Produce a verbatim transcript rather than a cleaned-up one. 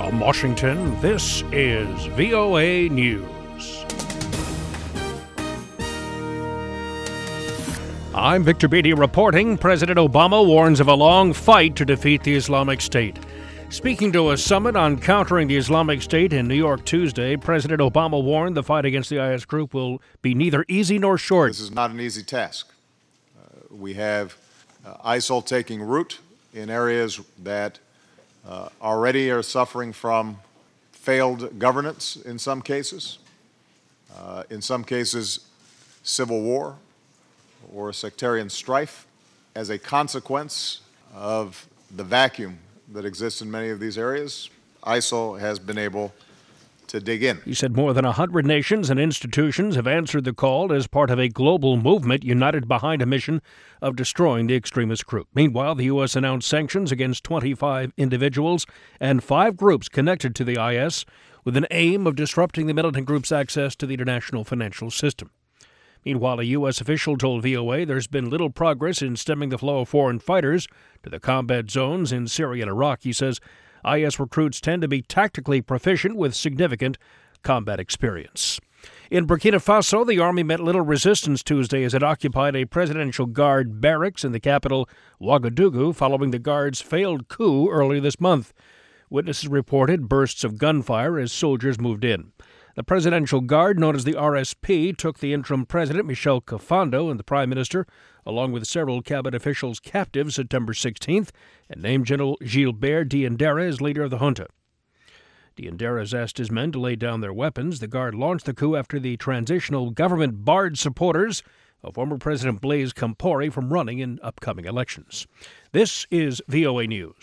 From Washington, this is V O A News. I'm Victor Beatty reporting. President Obama warns of a long fight to defeat the Islamic State. Speaking to a summit on countering the Islamic State in New York Tuesday, President Obama warned the fight against the I S group will be neither easy nor short. This is not an easy task. Uh, we have uh, ISIL taking root in areas that uh, already are suffering from failed governance in some cases, uh, in some cases civil war or sectarian strife as a consequence of the vacuum that exists in many of these areas. ISIL has been able to dig in. He said more than one hundred nations and institutions have answered the call as part of a global movement united behind a mission of destroying the extremist group. Meanwhile, the U S announced sanctions against twenty-five individuals and five groups connected to the I S with an aim of disrupting the militant group's access to the international financial system. Meanwhile, a U S official told V O A there's been little progress in stemming the flow of foreign fighters to the combat zones in Syria and Iraq. He says I S recruits tend to be tactically proficient with significant combat experience. In Burkina Faso, the army met little resistance Tuesday as it occupied a Presidential Guard barracks in the capital, Ouagadougou, following the Guard's failed coup earlier this month. Witnesses reported bursts of gunfire as soldiers moved in. The Presidential Guard, known as the R S P, took the interim president, Michel Kafando, and the prime minister, along with several cabinet officials, captive September sixteenth, and named General Gilbert Diendéré as leader of the junta. Diendéré has asked his men to lay down their weapons. The Guard launched the coup after the transitional government barred supporters of former President Blaise Compaoré from running in upcoming elections. This is V O A News.